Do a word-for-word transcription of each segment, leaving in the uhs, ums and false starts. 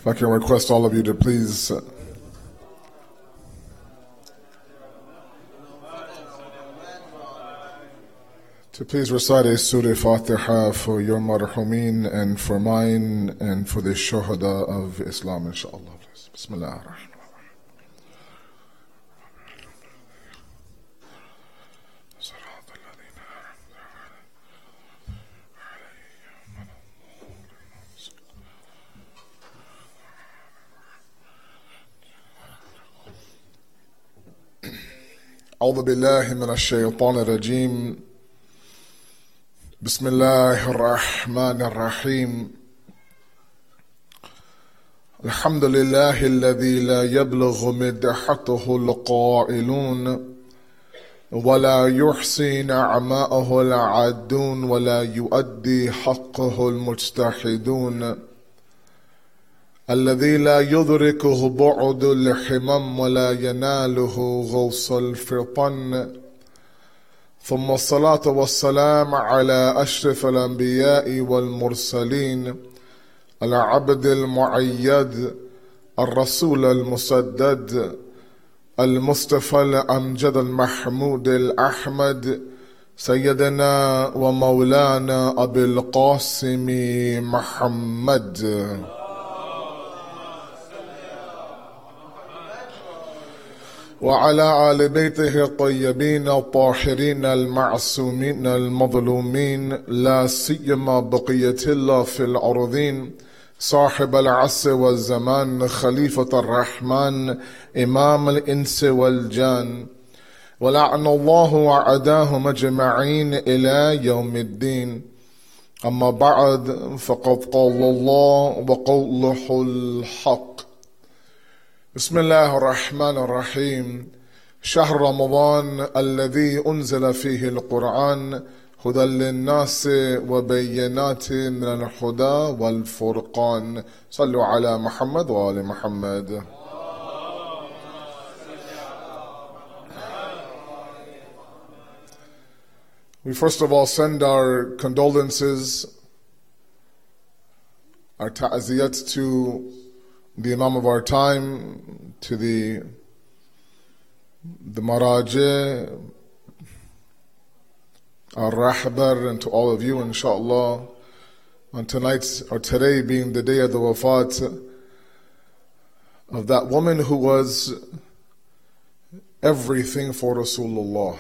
If I can request all of you to please uh, to please recite a Surah Fatiha for your marhumin and for mine and for the shuhada of Islam, inshallah. Bismillah ar-Rahman. أعوذ بالله من الشيطان الرجيم بسم الله الرحمن الرحيم الحمد لله الذي لا يبلغ مدحته القائلون ولا يحصي نعماءه العادون ولا يؤدي حقه المجتهدون الذي لا يدركه بعد الحمم ولا يناله غوص الفطن ثم الصلاة والسلام على أشرف الأنبياء والمرسلين العبد المعيد الرسول المسدد المصطفى الأمجد المحمود الأحمد سيدنا ومولانا أبي القاسم محمد وعلى آل بيته الطيبين الطاهرين المعصومين المظلومين لا سيما بقية الله في الأرضين صاحب العصر والزمان خليفة الرحمن إمام الإنس والجان ولعن الله وعداهم أجمعين إلى يوم الدين أما بعد فقد قال الله وقوله الحق بسم الله الرحمن الرحيم شهر رمضان الذي أنزل فيه القرآن هدى للناس وبينات من الهدى والفرقان صلوا على محمد وآل محمد. We first of all send our condolences, our ta'aziyat to the Imam of our time, to the the Maraji, our Rahbar, and to all of you, inshallah, on tonight's or today being the day of the wafat of that woman who was everything for Rasulullah.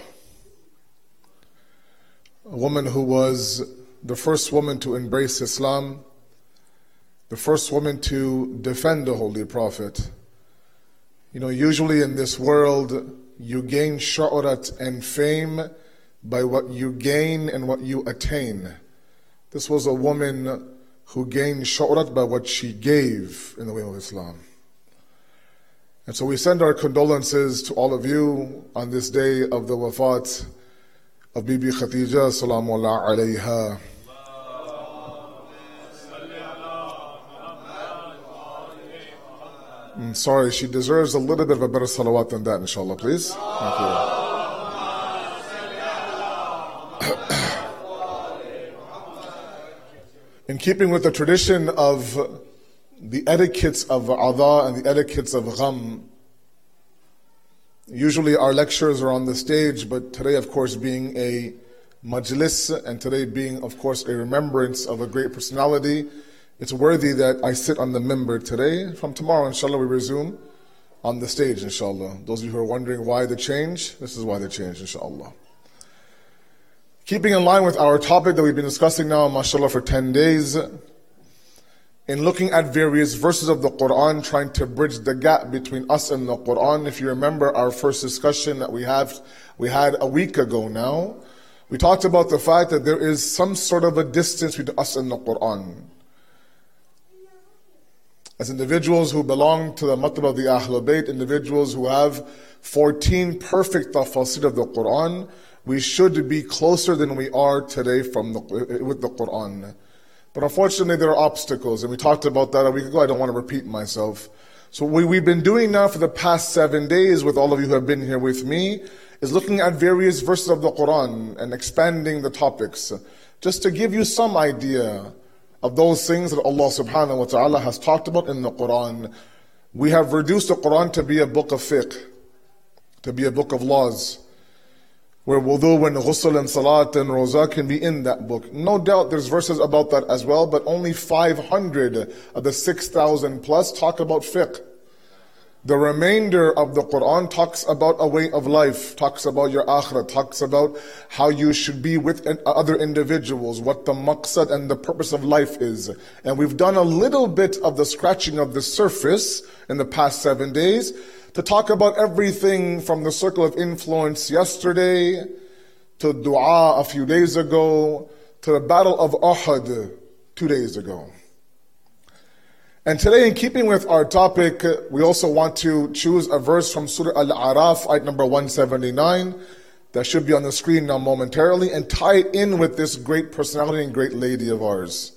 A woman who was the first woman to embrace Islam, the first woman to defend the Holy Prophet. You know, usually in this world, you gain shu'rat and fame by what you gain and what you attain. This was a woman who gained shu'rat by what she gave in the way of Islam. And so we send our condolences to all of you on this day of the wafat of Bibi Khadija, salamullah alayha. I'm sorry, she deserves a little bit of a better salawat than that, inshallah, please. Thank you. In keeping with the tradition of the etiquettes of adha and the etiquettes of gham, usually our lectures are on the stage, but today, of course, being a majlis, and today being, of course, a remembrance of a great personality, it's worthy that I sit on the minbar today. From tomorrow, inshallah, we resume on the stage, inshallah. Those of you who are wondering why the change, this is why the change, inshallah. Keeping in line with our topic that we've been discussing now, mashallah, for ten days, in looking at various verses of the Quran, trying to bridge the gap between us and the Quran. If you remember our first discussion that we have, we had a week ago now, we talked about the fact that there is some sort of a distance between us and the Quran. As individuals who belong to the matlab of the Ahlul Bayt, individuals who have fourteen perfect tafasir of the Quran, we should be closer than we are today from the, with the Quran. But unfortunately there are obstacles, and we talked about that a week ago. I don't want to repeat myself. So what we've been doing now for the past seven days with all of you who have been here with me is looking at various verses of the Quran and expanding the topics, just to give you some idea of those things that Allah subhanahu wa ta'ala has talked about in the Quran. We have reduced the Quran to be a book of fiqh, to be a book of laws, where wudu and ghusl and salat and roza can be in that book. No doubt there's verses about that as well, but only five hundred of the six thousand plus talk about fiqh. The remainder of the Quran talks about a way of life, talks about your akhirah, talks about how you should be with other individuals, what the maqsad and the purpose of life is. And we've done a little bit of the scratching of the surface in the past seven days to talk about everything from the circle of influence yesterday, to dua a few days ago, to the battle of Uhud two days ago. And today, in keeping with our topic, we also want to choose a verse from Surah Al-A'raf, ayat number one seventy-nine, that should be on the screen now momentarily, and tie it in with this great personality and great lady of ours.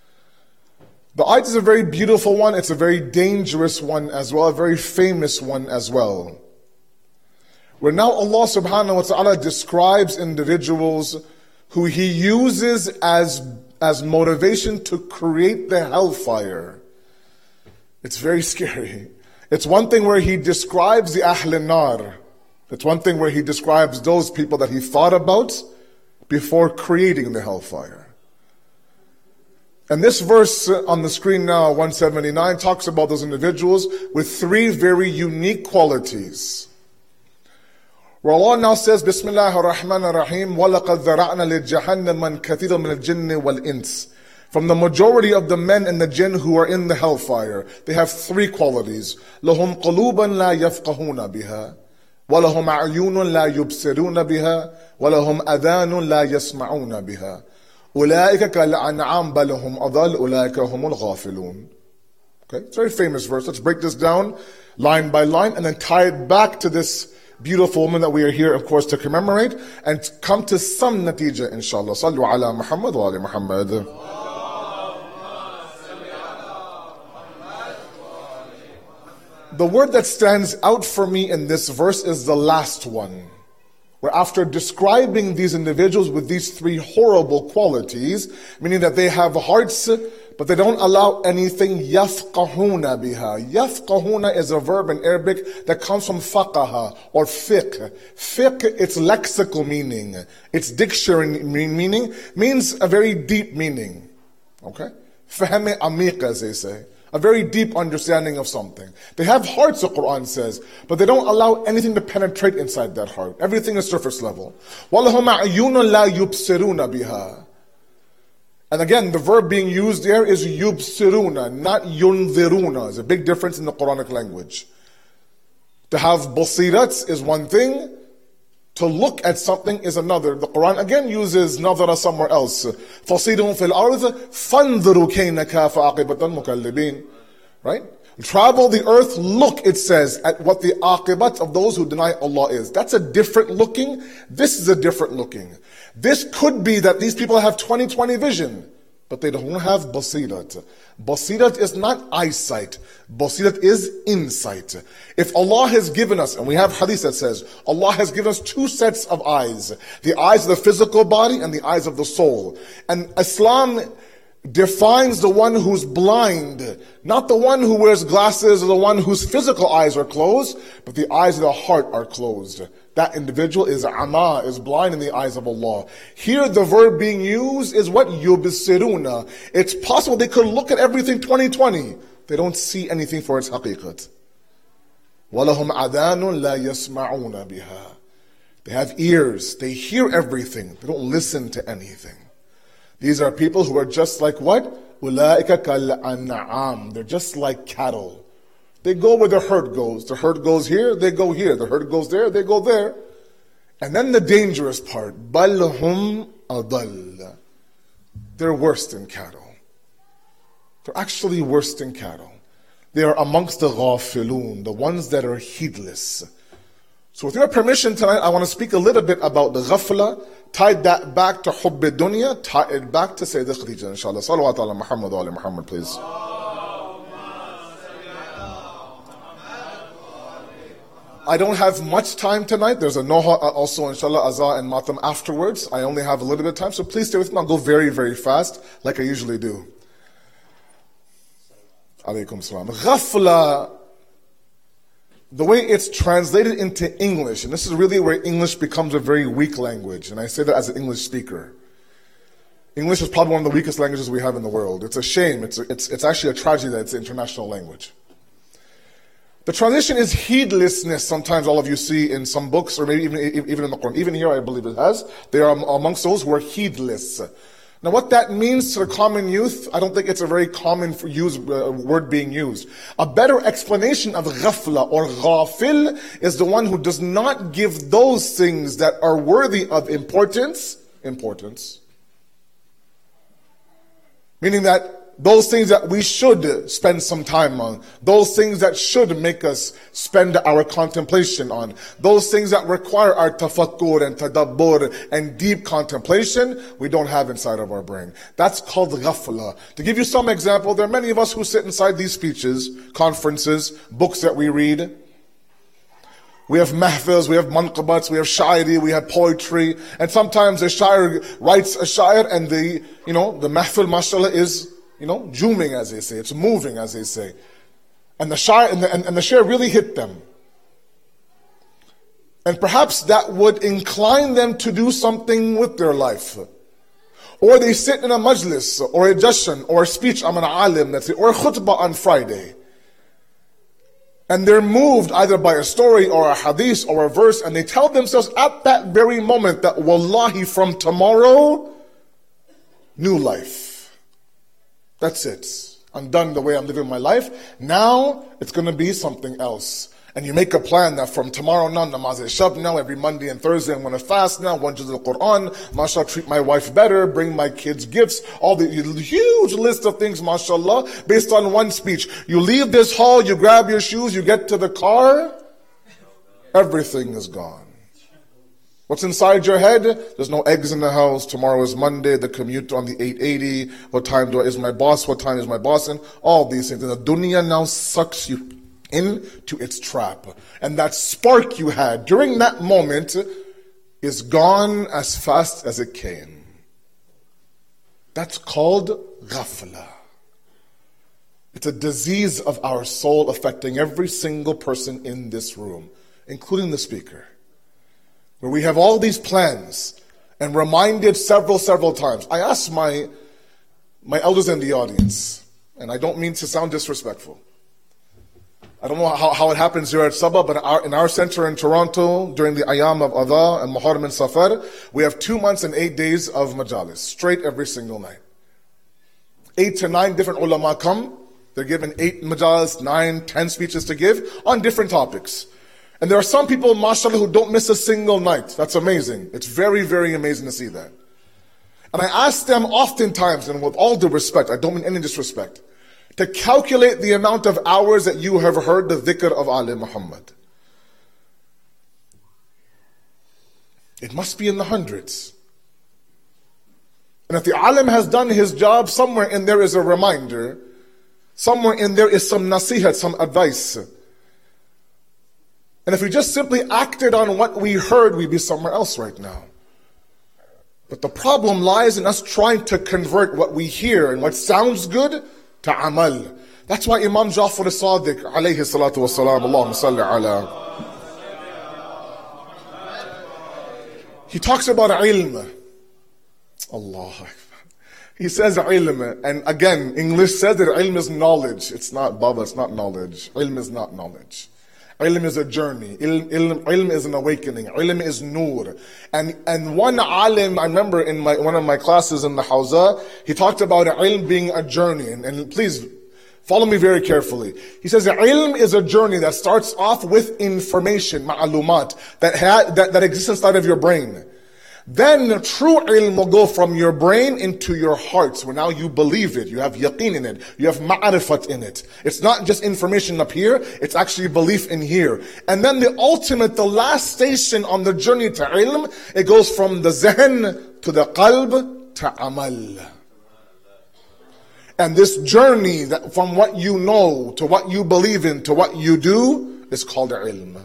The ayat is a very beautiful one, it's a very dangerous one as well, a very famous one as well. Where now Allah subhanahu wa ta'ala describes individuals who He uses as, as motivation to create the hellfire. It's very scary. It's one thing where He describes the Ahl an-Nar. It's one thing where He describes those people that He thought about before creating the hellfire. And this verse on the screen now, one seventy-nine, talks about those individuals with three very unique qualities. Where Allah now says, Bismillah ar-Rahman ar-Rahim, وَلَقَدْ ذَرَعْنَا لِجَهَنَّمَ كَثِيرًا مِنَ الْجِنِّ وَالْإِنسِ. From the majority of the men and the jinn who are in the hellfire, they have three qualities. لَهُمْ قُلُوبًا لَا يَفْقَهُونَ بِهَا وَلَهُمْ أَعْيُونٌ لَا يُبْصِرُونَ بِهَا وَلَهُمْ أَذَانٌ لَا يَسْمَعُونَ بِهَا أُولَٰئِكَ كَالْأَنْعَامِ بَلْ هُمْ أَضَلُّ أُولَٰئِكَ هُمُ الْغَافِلُونَ. Okay, it's a very famous verse. Let's break this down line by line and then tie it back to this beautiful woman that we are here, of course, to commemorate and come to some natija, inshallah. Sallu ala Muhammad wa ali Muhammad. The word that stands out for me in this verse is the last one, where after describing these individuals with these three horrible qualities, meaning that they have hearts, but they don't allow anything, yafqahuna biha. Yafqahuna is a verb in Arabic that comes from faqaha or fiqh. Fiqh, its lexical meaning, its dictionary meaning, means a very deep meaning. Okay? Fahme amiq, as they say. A very deep understanding of something. They have hearts, the Quran says, but they don't allow anything to penetrate inside that heart. Everything is surface level. وَلَهُمْ أَعْيُونٌ لَا يُبْصِرُونَ بِهَا. And again, the verb being used there is yubsiruna, not yunziruna. There's a big difference in the Quranic language. To have basirat is one thing, to look at something is another. The Quran again uses nadhara somewhere else. فَصِيرُهُمْ فِي الْأَرْضِ فَانْظُرُوا كَيْنَ كَافَ عَاقِبَةَ الْمُكَلِّبِينَ. Right? Travel the earth, look, it says, at what the aqibat of those who deny Allah is. That's a different looking. This is a different looking. This could be that these people have twenty twenty vision, but they don't have basirat. Basirat is not eyesight. Basirat is insight. If Allah has given us, and we have hadith that says, Allah has given us two sets of eyes. The eyes of the physical body and the eyes of the soul. And Islam defines the one who's blind, not the one who wears glasses or the one whose physical eyes are closed, but the eyes of the heart are closed. That individual is ama, is blind in the eyes of Allah. Here the verb being used is what? Yubsiruna. It's possible they could look at everything twenty twenty. They don't see anything for its haqiqat. وَلَهُمْ عَذَانٌ لَا يَسْمَعُونَ بِهَا. They have ears. They hear everything. They don't listen to anything. These are people who are just like what? أُولَٰئِكَ كَالْأَنْعَامِ. They're just like cattle. They go where the herd goes. The herd goes here, they go here. The herd goes there, they go there. And then the dangerous part, بَلْ هُمْ أَضَلَّ. They're worse than cattle. They're actually worse than cattle. They are amongst the ghafilun, the ones that are heedless. So with your permission tonight, I want to speak a little bit about the ghafla, tied that back to hubb dunya, tie it back to Sayyidah Khadija, inshallah. Salawat ala Muhammad wa ala Muhammad, please. I don't have much time tonight. There's a Noha also, inshallah, Azah and Matam afterwards. I only have a little bit of time, so please stay with me. I'll go very, very fast, like I usually do. Alaykum salam. Ghafla, the way it's translated into English, and this is really where English becomes a very weak language, and I say that as an English speaker. English is probably one of the weakest languages we have in the world. It's a shame. It's, a, it's, it's actually a tragedy that it's an international language. The translation is heedlessness. Sometimes all of you see in some books, or maybe even, even in the Quran. Even here, I believe it has. They are amongst those who are heedless. Now, what that means to the common youth, I don't think it's a very common for use, uh, word being used. A better explanation of ghafla or ghafil is the one who does not give those things that are worthy of importance, importance. Meaning that those things that we should spend some time on, those things that should make us spend our contemplation on, those things that require our tafakkur and tadabbur and deep contemplation, we don't have inside of our brain. That's called ghafla. To give you some example, there are many of us who sit inside these speeches, conferences, books that we read. We have mahfils, we have manqabats, we have shairi, we have poetry, and sometimes a shair writes a shair and the, you know, the mahfil, mashallah, is, you know, zooming, as they say. It's moving, as they say. And the shair, and the, and, and the shair really hit them. And perhaps that would incline them to do something with their life. Or they sit in a majlis, or a jashan, or a speech, I'm an alim, let's say, or a khutbah on Friday. And they're moved either by a story or a hadith or a verse, and they tell themselves at that very moment that wallahi, from tomorrow, new life. That's it. I'm done the way I'm living my life. Now it's going to be something else. And you make a plan that from tomorrow on, namaz al-shab now, every Monday and Thursday I'm going to fast now, one juz al-Quran, mashallah, treat my wife better, bring my kids gifts, all the huge list of things, mashallah, based on one speech. You leave this hall, you grab your shoes, you get to the car, everything is gone. What's inside your head? There's no eggs in the house. Tomorrow is Monday, the commute on the eight eighty. What time do I, is my boss? What time is my boss in? All these things. And the dunya now sucks you into its trap. And that spark you had during that moment is gone as fast as it came. That's called ghafla. It's a disease of our soul affecting every single person in this room, including the speaker. Where we have all these plans and reminded several, several times. I asked my, my elders in the audience, and I don't mean to sound disrespectful. I don't know how, how it happens here at Sabah, but our, in our center in Toronto, during the Ayam of Adha and Muharram and Safar, we have two months and eight days of majalis, straight every single night. Eight to nine different ulama come. They're given eight majalis, nine, ten speeches to give on different topics. And there are some people, mashallah, who don't miss a single night. That's amazing. It's very, very amazing to see that. And I ask them oftentimes, and with all due respect, I don't mean any disrespect, to calculate the amount of hours that you have heard the dhikr of Ali Muhammad. It must be in the hundreds. And if the alim has done his job, somewhere in there is a reminder. Somewhere in there is some nasihat, some advice. And if we just simply acted on what we heard, we'd be somewhere else right now. But the problem lies in us trying to convert what we hear and what sounds good to amal. That's why Imam Ja'far as-Sadiq, alayhi salatu wa salam, Allahumma salli ala. He talks about ilm. Allah Akbar. He says ilm, and again, English says that ilm is knowledge. It's not baba, it's not knowledge. Ilm is not knowledge. Ilm is a journey. Ilm, ilm, ilm is an awakening. Ilm is nur. And and one alim, I remember in my one of my classes in the Hawza, he talked about ilm being a journey. And, and please follow me very carefully. He says that ilm is a journey that starts off with information, ma'alumat, that, ha, that, that exists inside of your brain. Then true ilm will go from your brain into your hearts, where now you believe it, you have yaqeen in it, you have ma'arifat in it. It's not just information up here, it's actually belief in here. And then the ultimate, the last station on the journey to ilm, it goes from the zihn to the qalb to amal. And this journey that from what you know to what you believe in to what you do is called ilm.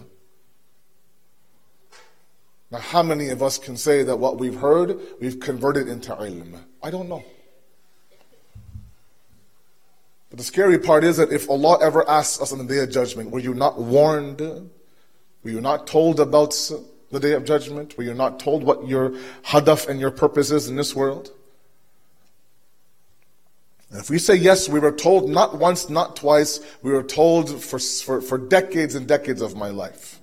Now, how many of us can say that what we've heard, we've converted into ilm? I don't know. But the scary part is that if Allah ever asks us on the Day of Judgment, were you not warned? Were you not told about the Day of Judgment? Were you not told what your hadaf and your purpose is in this world? And if we say yes, we were told not once, not twice, we were told for, for, for decades and decades of my life,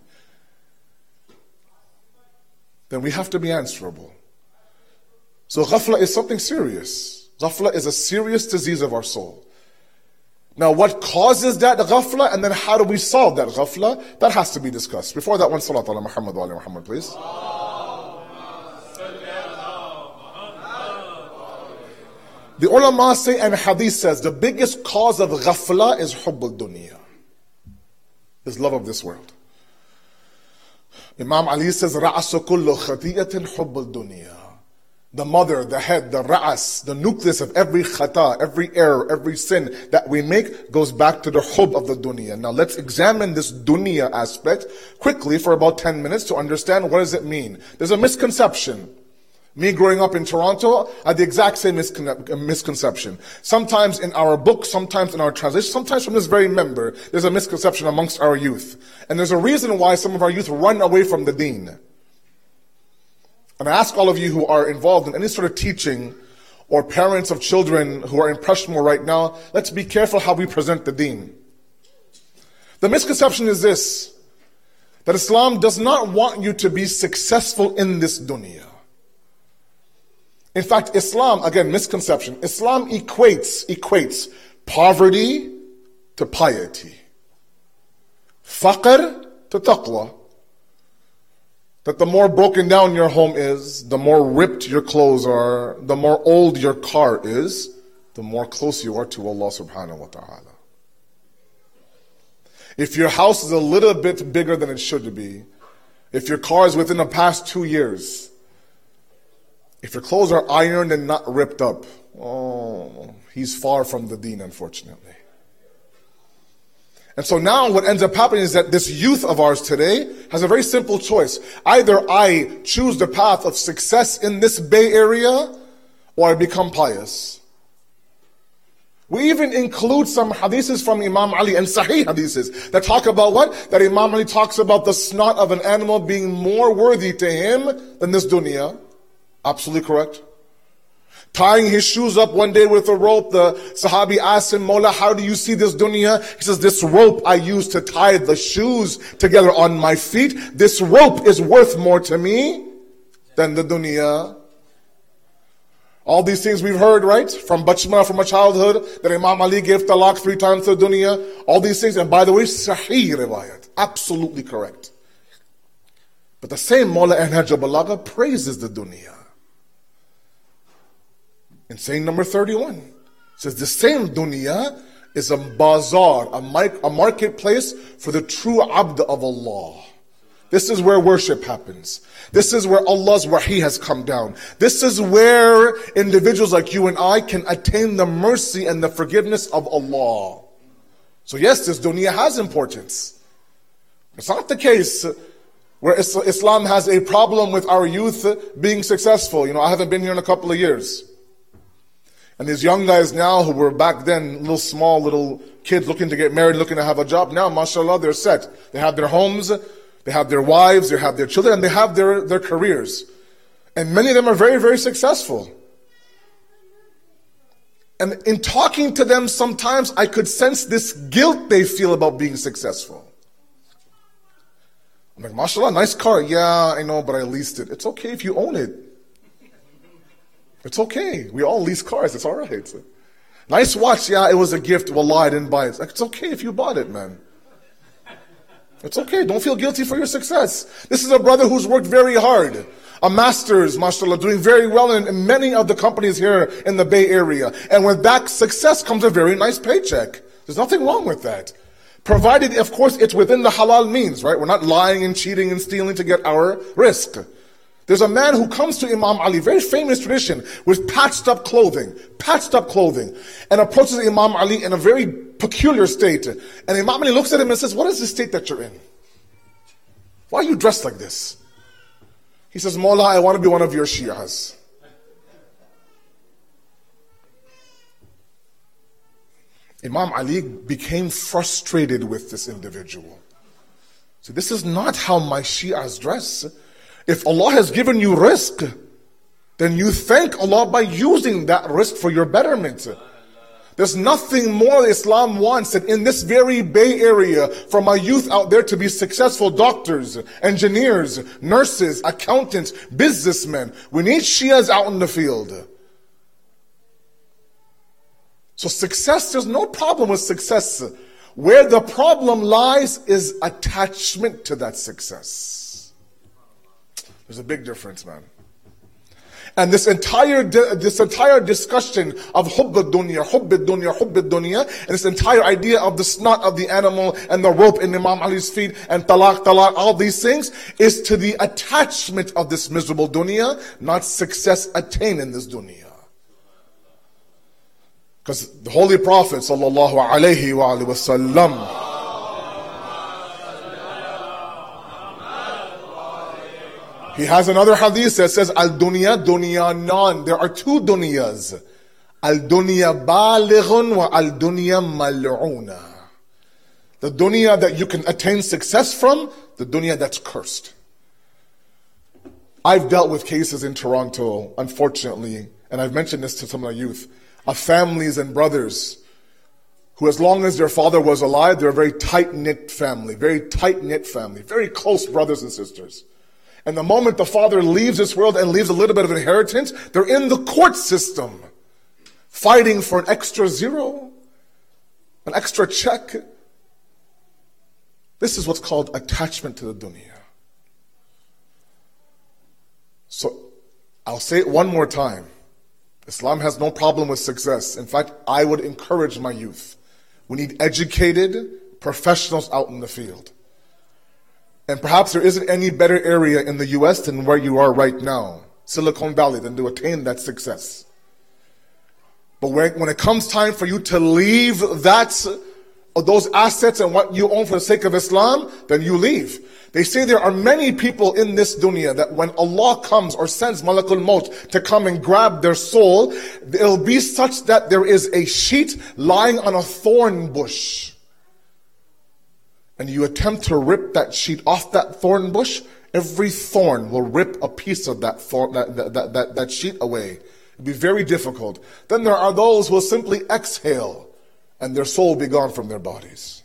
then we have to be answerable. So ghafla is something serious. Ghafla is a serious disease of our soul. Now what causes that ghafla, and then how do we solve that ghafla? That has to be discussed. Before that one, salat ala Muhammad wa ala Muhammad, please. The ulama say, and hadith says, the biggest cause of ghafla is hubb al-dunya, is love of this world. Imam Ali says, ra'asu kullu khati'atin hubb al-dunya. The mother, the head, the ra'as, the nucleus of every khata, every error, every sin that we make goes back to the hubb of the dunya. Now let's examine this dunya aspect quickly for about ten minutes to understand what does it mean. There's a misconception. Me growing up in Toronto, I had the exact same miscon- misconception. Sometimes in our book, sometimes in our translation, sometimes from this very member, there's a misconception amongst our youth. And there's a reason why some of our youth run away from the deen. And I ask all of you who are involved in any sort of teaching or parents of children who are in Peshmore right now, let's be careful how we present the deen. The misconception is this, that Islam does not want you to be successful in this dunya. In fact, Islam, again, misconception, Islam equates, equates poverty to piety. Faqr to taqwa. That the more broken down your home is, the more ripped your clothes are, the more old your car is, the more close you are to Allah subhanahu wa ta'ala. If your house is a little bit bigger than it should be, if your car is within the past two years, if your clothes are ironed and not ripped up, oh, he's far from the deen, unfortunately. And so now what ends up happening is that this youth of ours today has a very simple choice. Either I choose the path of success in this Bay Area, or I become pious. We even include some hadiths from Imam Ali, and Sahih hadiths, that talk about what? That Imam Ali talks about the snot of an animal being more worthy to him than this dunya. Absolutely correct. Tying his shoes up one day with a rope, the Sahabi asked him, Mawla, how do you see this dunya? He says, this rope I use to tie the shoes together on my feet, this rope is worth more to me than the dunya. All these things we've heard, right? From bachman, from a childhood, that Imam Ali gave talaq three times to the dunya. All these things, and by the way, Sahih riwayat. Absolutely correct. But the same Mawla Nahj al-Balagha praises the dunya. In saying number thirty-one, it says the same dunya is a bazaar, a, mic, a marketplace for the true abd of Allah. This is where worship happens. This is where Allah's wahi has come down. This is where individuals like you and I can attain the mercy and the forgiveness of Allah. So yes, this dunya has importance. It's not the case where Islam has a problem with our youth being successful. You know, I haven't been here in a couple of years. And these young guys now who were back then little small little kids looking to get married, looking to have a job, now mashallah they're set. They have their homes, they have their wives, they have their children, and they have their, their careers. And many of them are very, very successful. And in talking to them sometimes I could sense this guilt they feel about being successful. I'm like, mashallah, nice car. Yeah, I know, but I leased it. It's okay if you own it. It's okay. We all lease cars. It's all right. Nice watch. Yeah, it was a gift. Wallah, I didn't buy it. It's okay if you bought it, man. It's okay. Don't feel guilty for your success. This is a brother who's worked very hard. A master's, mashallah, doing very well in, in many of the companies here in the Bay Area. And with that success comes a very nice paycheck. There's nothing wrong with that. Provided, of course, it's within the halal means, right? We're not lying and cheating and stealing to get our risk. There's a man who comes to Imam Ali, very famous tradition, with patched up clothing, patched up clothing, and approaches Imam Ali in a very peculiar state. And Imam Ali looks at him and says, what is the state that you're in? Why are you dressed like this? He says, Mawla, I want to be one of your Shias. Imam Ali became frustrated with this individual. So this is not how my Shias dress. If Allah has given you rizq, then you thank Allah by using that rizq for your betterment. There's nothing more Islam wants than in this very Bay Area for my youth out there to be successful doctors, engineers, nurses, accountants, businessmen. We need Shias out in the field. So success, there's no problem with success. Where the problem lies is attachment to that success. There's a big difference, man. And this entire this entire discussion of hubb ad-dunya, hubb ad-dunya, hubb ad-dunya, and this entire idea of the snot of the animal and the rope in Imam Ali's feet and talaq, talaq, all these things is to the attachment of this miserable dunya, not success attained in this dunya. Because the Holy Prophet sallallahu alaihi wa alihi wasallam, he has another hadith that says, Al-dunya dunyanan. There are two dunyas. Al-dunya balighun wa al-dunya mal'una. The dunya that you can attain success from, the dunya that's cursed. I've dealt with cases in Toronto, unfortunately, and I've mentioned this to some of my youth, of families and brothers who, as long as their father was alive, they're a very tight-knit family, very tight-knit family, very close brothers and sisters. And the moment the father leaves this world and leaves a little bit of inheritance, they're in the court system, fighting for an extra zero, an extra check. This is what's called attachment to the dunya. So, I'll say it one more time. Islam has no problem with success. In fact, I would encourage my youth. We need educated professionals out in the field. And perhaps there isn't any better area in the U S than where you are right now, Silicon Valley, than to attain that success. But when, when it comes time for you to leave that, those assets and what you own for the sake of Islam, then you leave. They say there are many people in this dunya that when Allah comes or sends Malakul Maut to come and grab their soul, it'll be such that there is a sheet lying on a thorn bush. And you attempt to rip that sheet off that thorn bush, every thorn will rip a piece of that, thorn, that, that, that, that sheet away. It'll be very difficult. Then there are those who will simply exhale and their soul be gone from their bodies.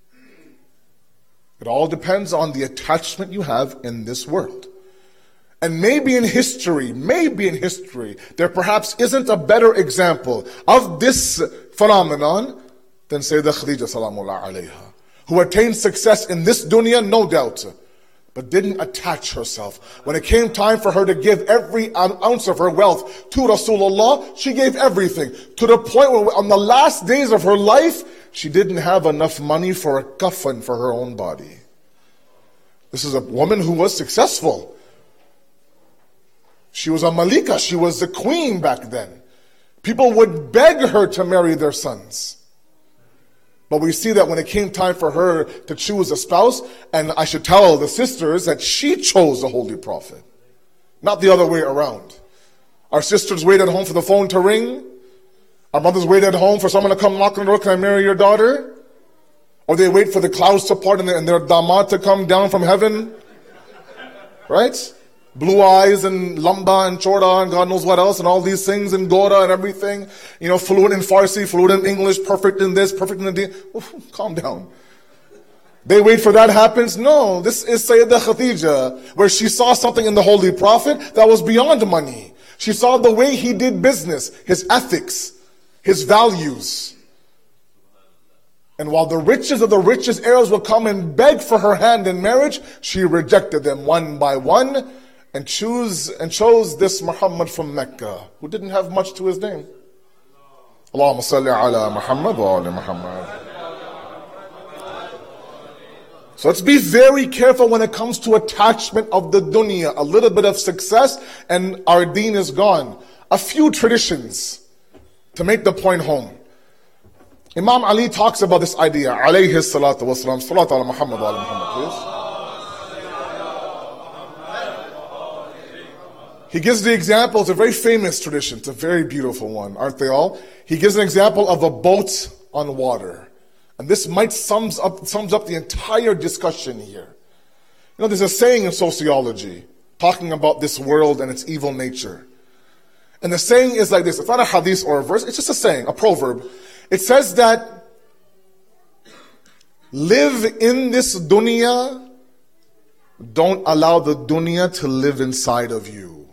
It all depends on the attachment you have in this world. And maybe in history, maybe in history, there perhaps isn't a better example of this phenomenon than Sayyidah Khadija salamullah alayha, who attained success in this dunya, no doubt, but didn't attach herself. When it came time for her to give every ounce of her wealth to Rasulullah, she gave everything, to the point where on the last days of her life, she didn't have enough money for a kafan for her own body. This is a woman who was successful. She was a malika, she was the queen back then. People would beg her to marry their sons. But we see that when it came time for her to choose a spouse, and I should tell the sisters that she chose the Holy Prophet, not the other way around. Our sisters wait at home for the phone to ring. Our mothers wait at home for someone to come knock on the door, can I marry your daughter? Or they wait for the clouds to part and their damad to come down from heaven. Right? Blue eyes and lamba and chorda and God knows what else and all these things and gora and everything. You know, fluent in Farsi, fluent in English, perfect in this, perfect in the... Oof, calm down. They wait for that happens? No, this is Sayyidah Khadija, where she saw something in the Holy Prophet that was beyond money. She saw the way he did business, his ethics, his values. And while the richest of the richest Arabs would come and beg for her hand in marriage, she rejected them one by one and choose and chose this Muhammad from Mecca, who didn't have much to his name. Allahumma salli ala Muhammad wa ala Muhammad. So let's be very careful when it comes to attachment of the dunya. A little bit of success and our deen is gone. A few traditions to make the point home. Imam Ali talks about this idea. Alayhi salatu wasalam. Salatu ala Muhammad wa ala Muhammad, please. He gives the example, it's a very famous tradition, it's a very beautiful one, aren't they all? He gives an example of a boat on water. And this might sums up, sums up the entire discussion here. You know, there's a saying in sociology talking about this world and its evil nature. And the saying is like this. It's not a hadith or a verse. It's just a saying, a proverb. It says that live in this dunya, don't allow the dunya to live inside of you.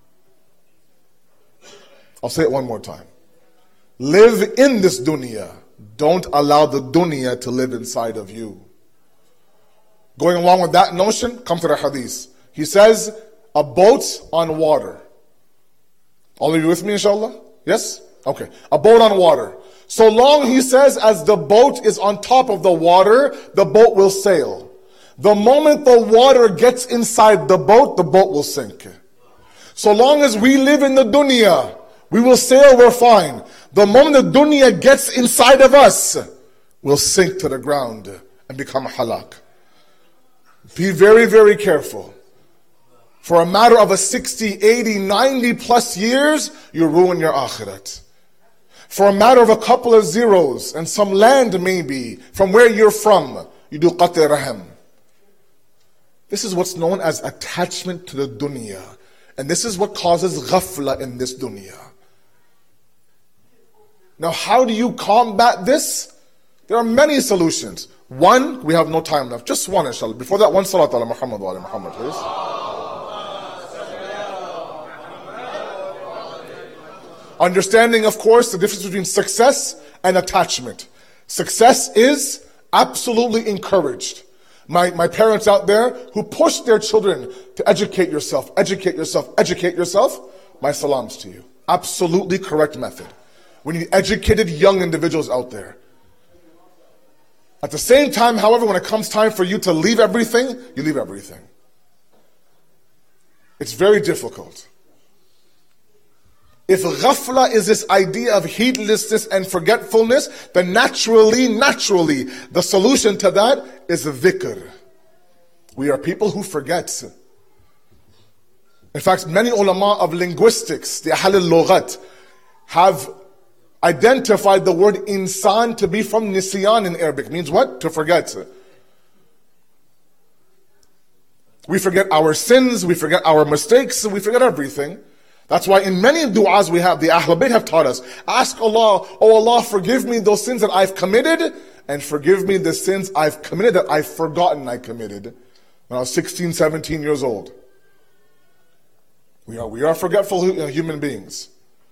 I'll say it one more time. Live in this dunya, don't allow the dunya to live inside of you. Going along with that notion, come to the hadith. He says, a boat on water. All of you with me, inshallah? Yes? Okay. A boat on water. So long, he says, as the boat is on top of the water, the boat will sail. The moment the water gets inside the boat, the boat will sink. So long as we live in the dunya, we will sail, we're fine. The moment the dunya gets inside of us, we'll sink to the ground and become halak. Be very, very careful. For a matter of a sixty, eighty, ninety plus years, you ruin your akhirat. For a matter of a couple of zeros and some land maybe from where you're from, you do qatl rahim. This is what's known as attachment to the dunya. And this is what causes ghafla in this dunya. Now, how do you combat this? There are many solutions. One, we have no time left. Just one, inshallah. Before that, one salat ala Muhammad wa ala Muhammad, please. Understanding, of course, the difference between success and attachment. Success is absolutely encouraged. My, my parents out there who push their children to educate yourself, educate yourself, educate yourself, my salams to you. Absolutely correct method. We need educated young individuals out there. At the same time, however, when it comes time for you to leave everything, you leave everything. It's very difficult. If ghafla is this idea of heedlessness and forgetfulness, then naturally, naturally, the solution to that is dhikr. We are people who forget. In fact, many ulama of linguistics, the ahl al-lughat, have identified the word insan to be from nisyan in Arabic. Means what? To forget. We forget our sins, we forget our mistakes, we forget everything. That's why in many du'as we have, the Ahlul Bayt have taught us, ask Allah, oh Allah, forgive me those sins that I've committed, and forgive me the sins I've committed that I've forgotten I committed when I was sixteen, seventeen years old. We are, we are forgetful human beings.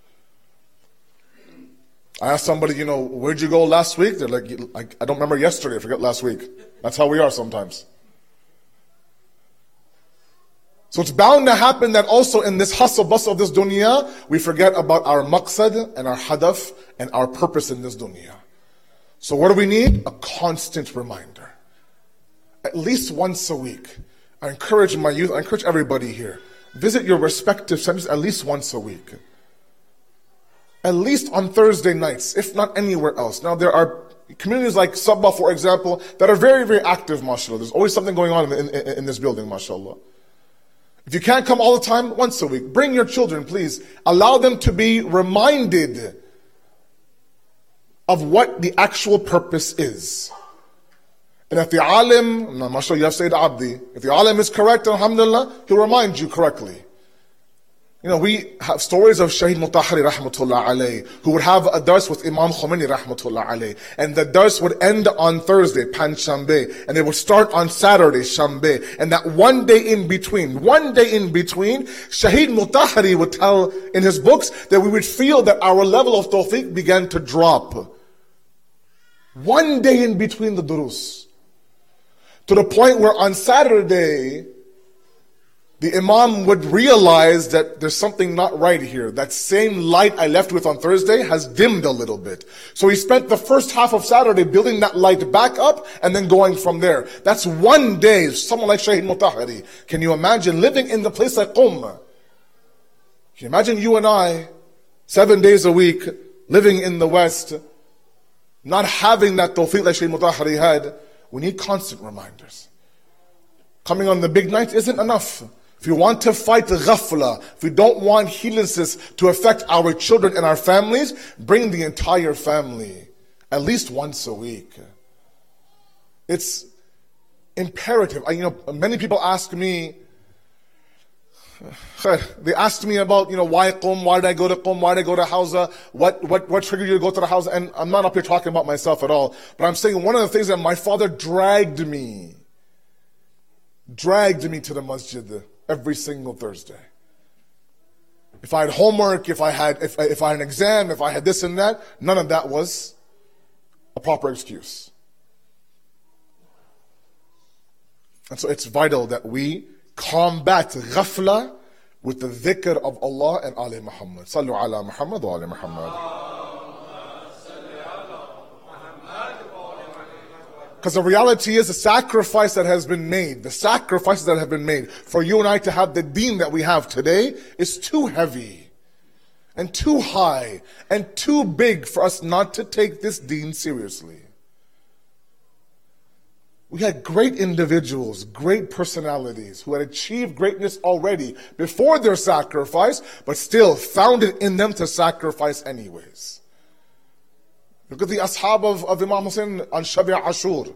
I asked somebody, you know, where'd you go last week? They're like, like I don't remember yesterday, I forget last week. That's how we are sometimes. So it's bound to happen that also in this hustle bustle of this dunya, we forget about our maqsad and our hadaf and our purpose in this dunya. So what do we need? A constant reminder. At least once a week. I encourage my youth, I encourage everybody here. Visit your respective centers at least once a week. At least on Thursday nights, if not anywhere else. Now there are communities like Sabah, for example, that are very, very active, mashallah. There's always something going on in, in, in this building, mashallah. If you can't come all the time, once a week, bring your children, please. Allow them to be reminded of what the actual purpose is. And if the alim, mashallah, you have Sayyid Abdi, if the alim is correct, alhamdulillah, he'll remind you correctly. You know, we have stories of Shaheed Mutahari rahmatullah alayh, who would have a dars with Imam Khomeini rahmatullah alayh. And the dars would end on Thursday, Panshambe. And they would start on Saturday, Shambe. And that one day in between, one day in between, Shaheed Mutahari would tell in his books that we would feel that our level of tawfiq began to drop. One day in between the durus. To the point where on Saturday, the Imam would realize that there's something not right here. That same light I left with on Thursday has dimmed a little bit. So he spent the first half of Saturday building that light back up and then going from there. That's one day. Someone like Shaheed Mutahari. Can you imagine living in the place like Qum? Can you imagine you and I, seven days a week, living in the West, not having that tawfiq like Shaheed Mutahari had? We need constant reminders. Coming on the big night isn't enough. If you want to fight ghafla, if we don't want heedlessness to affect our children and our families, bring the entire family at least once a week. It's imperative. I, you know, many people ask me, they asked me about, you know, why Qum, why did I go to Qum, why did I go to Hawza, what, what, what triggered you to go to the Hawza? And I'm not up here talking about myself at all, but I'm saying one of the things that my father dragged me, dragged me to the masjid every single Thursday. If I had homework, if I had, if, if I had an exam, if I had this and that, none of that was a proper excuse. And so it's vital that we combat ghafla with the dhikr of Allah and Ali Muhammad. Sallu ala Muhammad wa ali Muhammad. Because the reality is the sacrifice that has been made, the sacrifices that have been made for you and I to have the deen that we have today is too heavy and too high and too big for us not to take this deen seriously. We had great individuals, great personalities who had achieved greatness already before their sacrifice, but still found it in them to sacrifice anyways. Look at the ashab of, of Imam Hussein on Shabi' Ashur.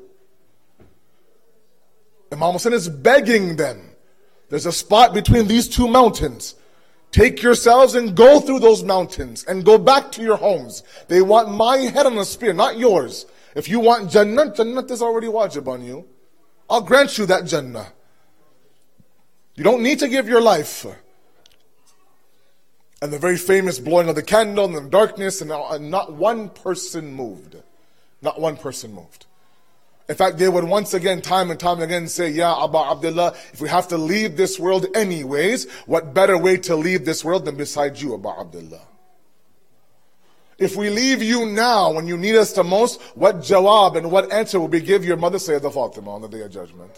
Imam Hussein is begging them. There's a spot between these two mountains. Take yourselves and go through those mountains and go back to your homes. They want my head on a spear, not yours. If you want Jannah, Jannah is already wajib on you. I'll grant you that Jannah. You don't need to give your life. And the very famous blowing of the candle in the darkness, and not one person moved. Not one person moved. In fact, they would once again, time and time again say, Ya Aba Abdullah, if we have to leave this world anyways, what better way to leave this world than beside you, Aba Abdullah? If we leave you now when you need us the most, what jawab and what answer will we give your mother, Sayyidah Fatima, on the Day of Judgment?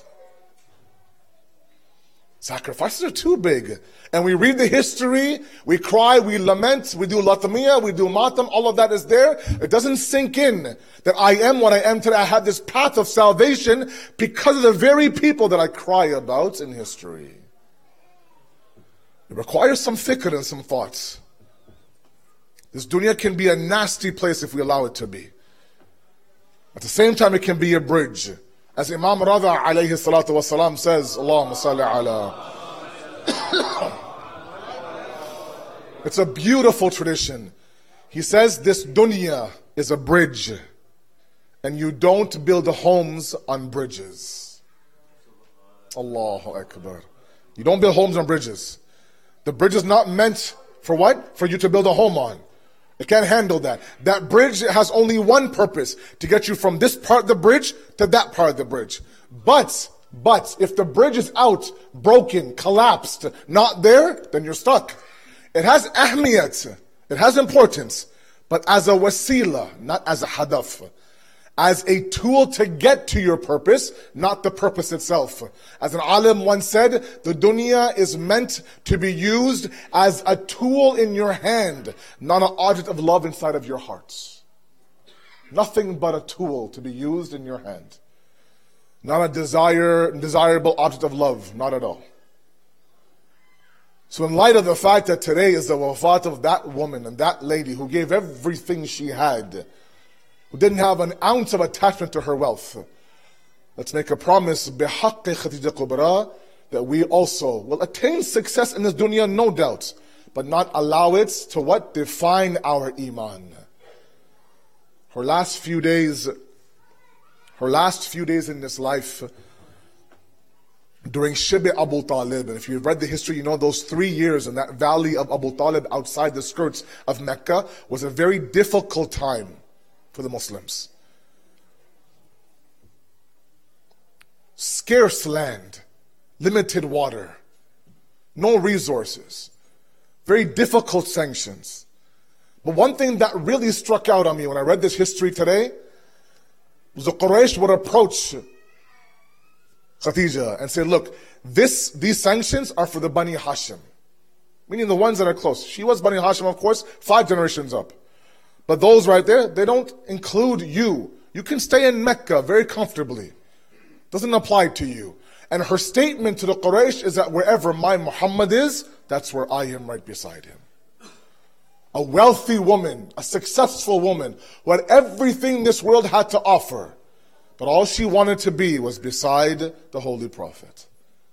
Sacrifices are too big. And we read the history, we cry, we lament, we do latamiya, we do matam, all of that is there. It doesn't sink in that I am what I am today. I have this path of salvation because of the very people that I cry about in history. It requires some fikr and some thoughts. This dunya can be a nasty place if we allow it to be. At the same time, it can be a bridge. As Imam Rada alayhi salatu wasalam says, Allahumma salli ala. It's a beautiful tradition. He says this dunya is a bridge. And you don't build homes on bridges. Allahu Akbar. You don't build homes on bridges. The bridge is not meant for what? For you to build a home on. It can't handle that. That bridge has only one purpose, to get you from this part of the bridge to that part of the bridge. But, but, if the bridge is out, broken, collapsed, not there, then you're stuck. It has ahmiyat, it has importance, but as a wasila, not as a hadaf. As a tool to get to your purpose, not the purpose itself. As an alim once said, the dunya is meant to be used as a tool in your hand, not an object of love inside of your hearts. Nothing but a tool to be used in your hand. Not a desire, desirable object of love, not at all. So in light of the fact that today is the wafat of that woman and that lady who gave everything she had, who didn't have an ounce of attachment to her wealth, let's make a promise, بِحَقِّ Khadija Kubra, that we also will attain success in this dunya, no doubt, but not allow it to what? Define our iman. Her last few days, her last few days in this life, during Shib Abu Talib, and if you've read the history, you know those three years in that valley of Abu Talib outside the skirts of Mecca was a very difficult time for the Muslims. Scarce land, limited water, no resources, very difficult sanctions. But one thing that really struck out on me when I read this history today was the Quraysh would approach Khadija and say, look, this, these sanctions are for the Bani Hashim, meaning the ones that are close. She was Bani Hashim, of course, five generations up. But those right there, they don't include you. You can stay in Mecca very comfortably. Doesn't apply to you. And her statement to the Quraysh is that wherever my Muhammad is, that's where I am right beside him. a wealthy woman, a successful woman, who had everything this world had to offer. But all she wanted to be was beside the Holy Prophet.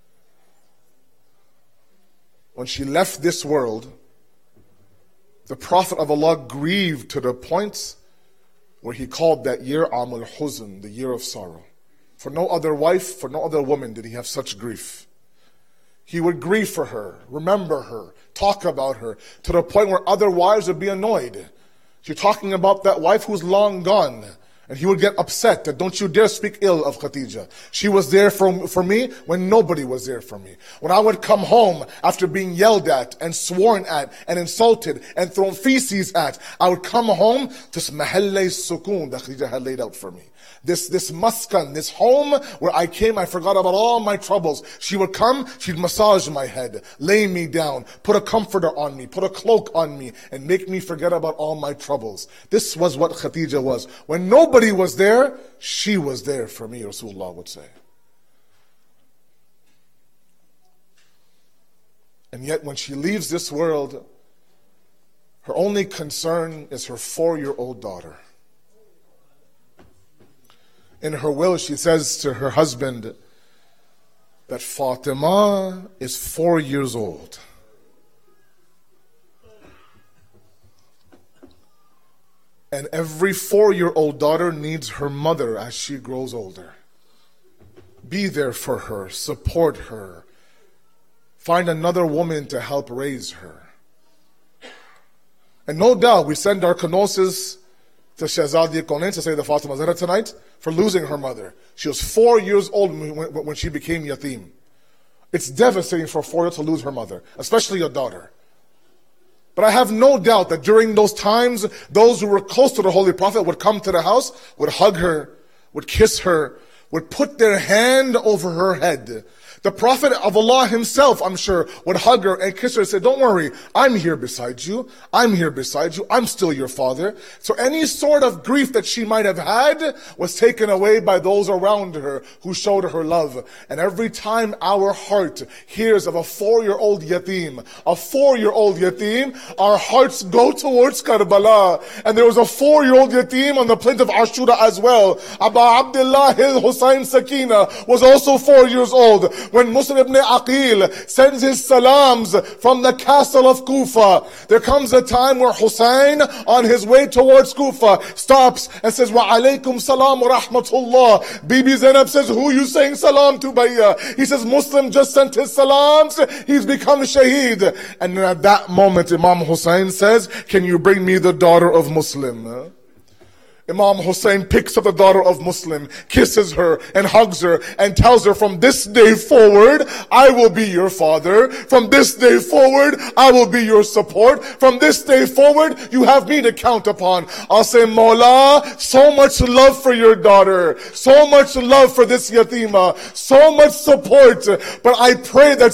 When she left this world, the Prophet of Allah grieved to the point where he called that year Amul Huzn, the year of sorrow. For no other wife, for no other woman did he have such grief. He would grieve for her, remember her, talk about her, to the point where other wives would be annoyed. You're talking about that wife who's long gone. And he would get upset that don't you dare speak ill of Khadija. She was there for, for me when nobody was there for me. When I would come home after being yelled at and sworn at and insulted and thrown feces at, I would come home to this mahalle sukoon that Khadija had laid out for me. This, this maskan, this home where I came, I forgot about all my troubles. She would come, she'd massage my head, lay me down, put a comforter on me, put a cloak on me, and make me forget about all my troubles. This was what Khadija was. When nobody was there, she was there for me, Rasulullah would say. And yet when she leaves this world, her only concern is her four-year-old daughter. In her will, she says to her husband that Fatima is four years old. And every four-year-old daughter needs her mother as she grows older. Be there for her, support her. Find another woman to help raise her. And no doubt, we send our condolences to Shahzadi Konain, to Sayyidah Fatima Zahra tonight, for losing her mother. She was four years old when, when she became yatim. It's devastating for a four-year-old to lose her mother, especially a daughter. But I have no doubt that during those times, those who were close to the Holy Prophet would come to the house, would hug her, would kiss her, would put their hand over her head. The Prophet of Allah himself, I'm sure, would hug her and kiss her and say, don't worry, I'm here beside you. I'm here beside you. I'm still your father. So any sort of grief that she might have had was taken away by those around her who showed her love. And every time our heart hears of a four-year-old yatim, a four-year-old yatim, our hearts go towards Karbala. And there was a four-year-old yatim on the plains of Ashura as well. Abu Abdullah Hussain Sakina was also four years old. When Muslim ibn Aqil sends his salams from the castle of Kufa, there comes a time where Hussein, on his way towards Kufa, stops and says, Wa alaykum salam wa rahmatullah. Bibi Zainab says, who are you saying salam to, Baya? He says, Muslim just sent his salams, he's become shaheed. And at that moment, Imam Hussein says, can you bring me the daughter of Muslim? Imam Hussein picks up the daughter of Muslim, kisses her and hugs her and tells her, from this day forward, I will be your father. From this day forward, I will be your support. From this day forward, you have me to count upon. I'll say, Mawla, so much love for your daughter, so much love for this yatima, so much support. But I pray that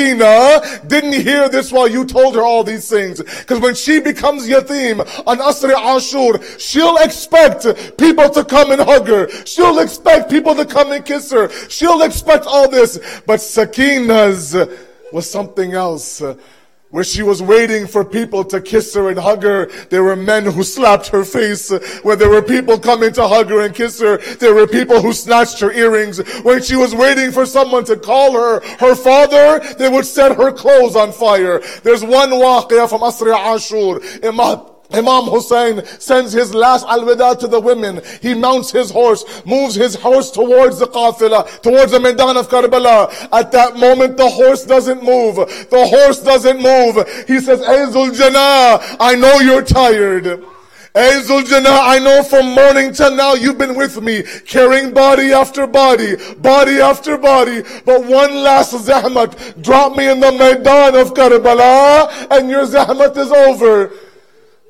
Sakina didn't hear this while you told her all these things. Because when she becomes yatim on Asr Ashur, she'll expect people to come and hug her. She'll expect people to come and kiss her. She'll expect all this. But Sakina's was something else. Where she was waiting for people to kiss her and hug her, there were men who slapped her face. Where there were people coming to hug her and kiss her, there were people who snatched her earrings. When she was waiting for someone to call her her father, they would set her clothes on fire. There's one waqiyah from Asr Ashur. Imam Imam Hussein sends his last al-wida to the women. He mounts his horse, moves his horse towards the qafila, towards the Maidan of Karbala. At that moment, the horse doesn't move. The horse doesn't move. He says, Ay Zul Janah, I know you're tired. Ay Zul Janah, I know from morning till now you've been with me, carrying body after body, body after body. But one last zahmat, drop me in the Maidan of Karbala, and your zahmat is over.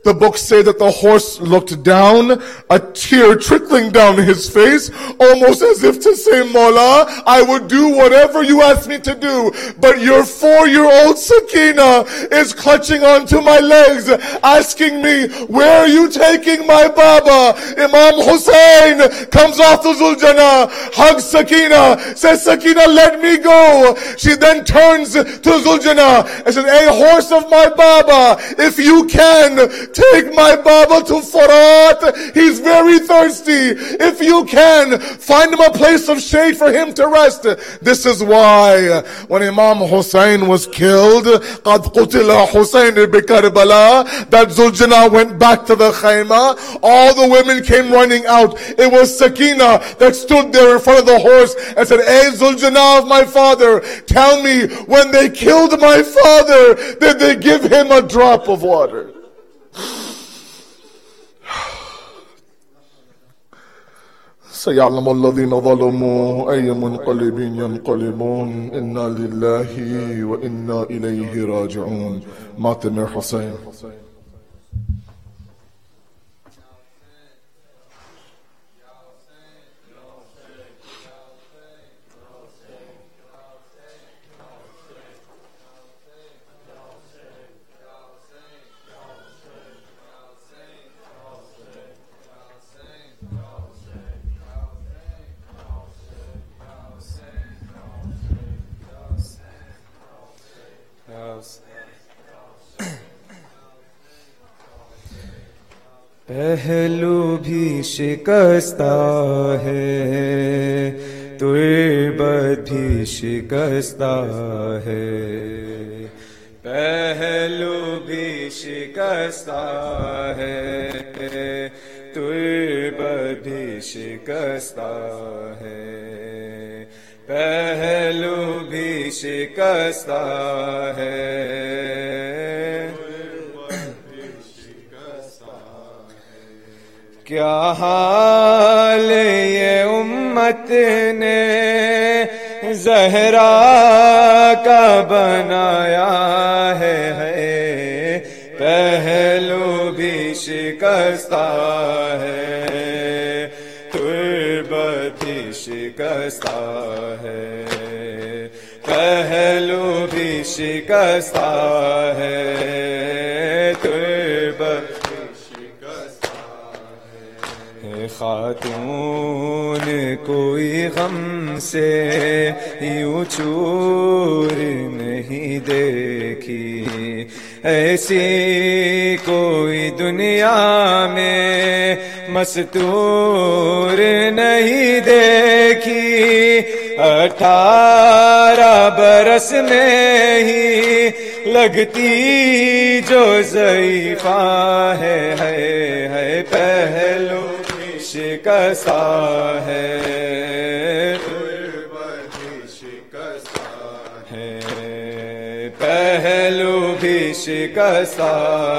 The books say that the horse looked down, a tear trickling down his face, almost as if to say, Mawla, I would do whatever you ask me to do, but your four-year-old Sakina is clutching onto my legs, asking me, where are you taking my Baba? Imam Hussein comes off the Zuljana, hugs Sakina, says, Sakina, let me go. She then turns to Zuljana and says, hey, horse of my Baba, if you can, take my Baba to Furat. He's very thirsty. If you can, find him a place of shade for him to rest. This is why when Imam Hussein was killed, قَدْ قُتِلَ حُسَيْنِ بِكَرْبَلَا, that Zuljana went back to the khayma. All the women came running out. It was Sakina that stood there in front of the horse and said, hey, Zuljana of my father, tell me, when they killed my father, did they give him a drop of water? سيعلم الذين ظلموا أي منقلب ينقلبون إنا لله وإنا إليه راجعون. ماتم حسين. پہلو بھی شکستہ ہے تربت بھی شکستہ ہے، پہلو بھی شکستہ ہے تربت بھی شکستہ ہے، پہلو بھی شکستہ ہے، کیا حال یہ امت نے زہرا کا بنایا ہے، ہے پہلو بھی شکستہ ہے تربت بھی شکستہ ہے، پہلو بھی شکستہ ہے تربت خاتون کوئی غم سے یوں چور نہیں دیکھی، ایسی کوئی دنیا میں مستور نہیں دیکھی، اٹھارہ برس میں ہی لگتی جو ضعیفہ ہے، ہے ہے پہلو شکستہ ہے تربت بھی شکستہ ہے، پہلو بھی شکستہ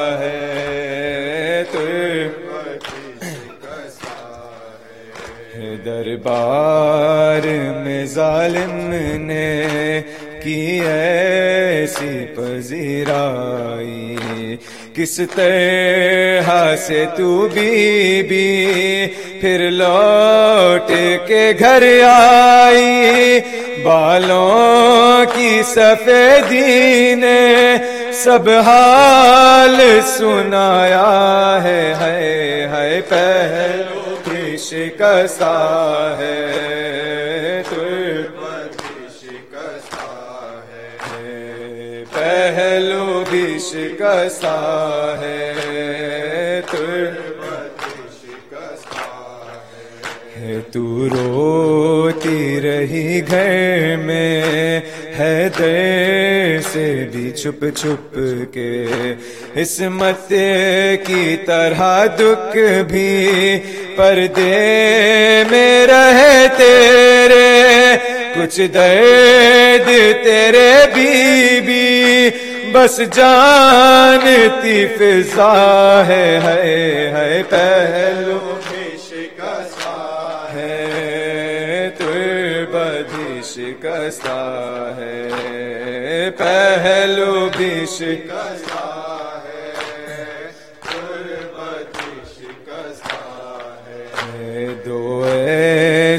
ہے تربت بھی شکستہ ہے، دربار میں ظالم نے کی ایسی پذیرائی، کس طرح سے تو بی بی پھر لوٹ کے گھر آئی، بالوں کی سفیدی نے سب حال سنایا ہے، ہے ہے پہلو بھی شکستہ ہے تربت بھی شکستہ ہے، پہلو بھی شکستہ ہے تربت بھی شکستہ ہے، تو روتی رہی گھر میں حیدر سے بھی چھپ چھپ کے، عصمت کی طرح دکھ بھی پردے میں رہے تیرے، کچھ درد تیرے بی بی بس جانتی فضا ہے، ہے ہے پہلو بھی شکستہ ہے تربت بھی شکستہ ہے، پہلو بھی شکستہ ہے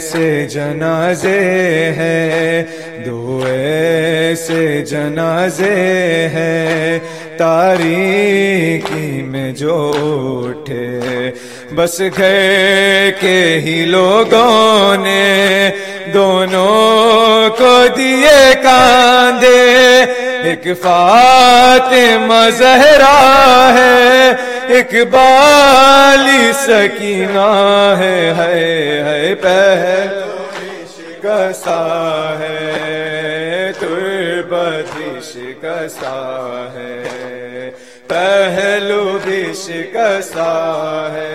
ایسے جنازے ہیں، دو ایسے جنازے ہیں، تاریکی میں جو اٹھے، بس گھر کے ہی لوگوں نے دونوں کو دیے کاندھے، ایک فاطمہ زہرا ہے، ایک بالی سکینہ ہے، ہے ہے پہلو شکستہ ہے، تربت شکستہ ہے، پہلو بھی شکستہ ہے،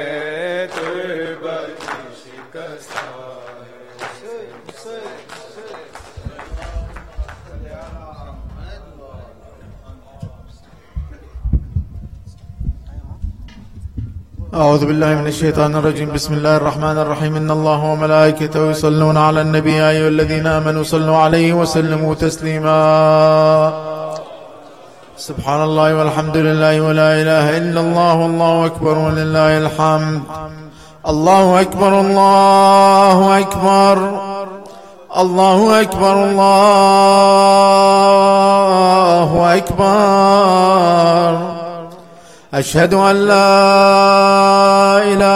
تربت شکستہ ہے۔ أعوذ بالله من الشيطان الرجيم. بسم الله الرحمن الرحيم. إن الله وملائكته يصلون على النبي يا أيها الذين آمنوا صلوا عليه وسلموا تسليما. سبحان الله والحمد لله ولا إله إلا الله والله أكبر ولله الحمد. الله أكبر الله أكبر الله أكبر الله أكبر. أشهد أن لا إله